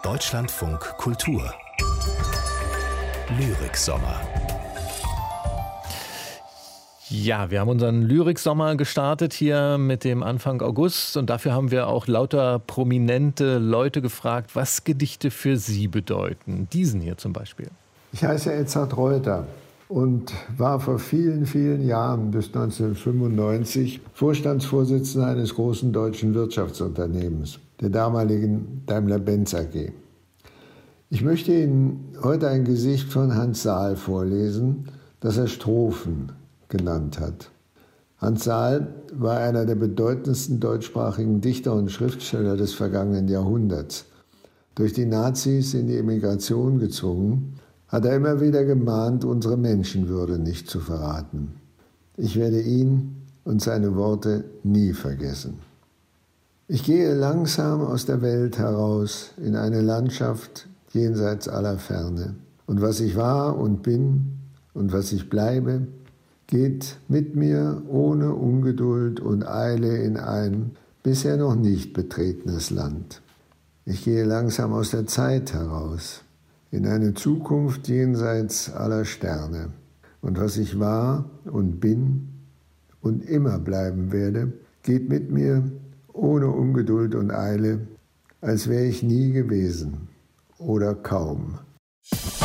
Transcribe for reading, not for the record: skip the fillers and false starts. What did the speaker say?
Deutschlandfunk Kultur Lyriksommer. Ja, wir haben unseren Lyriksommer gestartet hier mit dem Anfang August und dafür haben wir auch lauter prominente Leute gefragt, was Gedichte für sie bedeuten. Diesen hier zum Beispiel. Ich heiße Edzard Reuter und war vor vielen, vielen Jahren bis 1995 Vorstandsvorsitzender eines großen deutschen Wirtschaftsunternehmens, der damaligen Daimler-Benz AG. Ich möchte Ihnen heute ein Gedicht von Hans Saal vorlesen, das er Strophen genannt hat. Hans Saal war einer der bedeutendsten deutschsprachigen Dichter und Schriftsteller des vergangenen Jahrhunderts. Durch die Nazis in die Emigration gezwungen, hat er immer wieder gemahnt, unsere Menschenwürde nicht zu verraten. Ich werde ihn und seine Worte nie vergessen. Ich gehe langsam aus der Welt heraus in eine Landschaft jenseits aller Ferne. Und was ich war und bin und was ich bleibe, geht mit mir ohne Ungeduld und Eile in ein bisher noch nicht betretenes Land. Ich gehe langsam aus der Zeit heraus, in eine Zukunft jenseits aller Sterne. Und was ich war und bin und immer bleiben werde, geht mit mir ohne Ungeduld und Eile, als wäre ich nie gewesen oder kaum.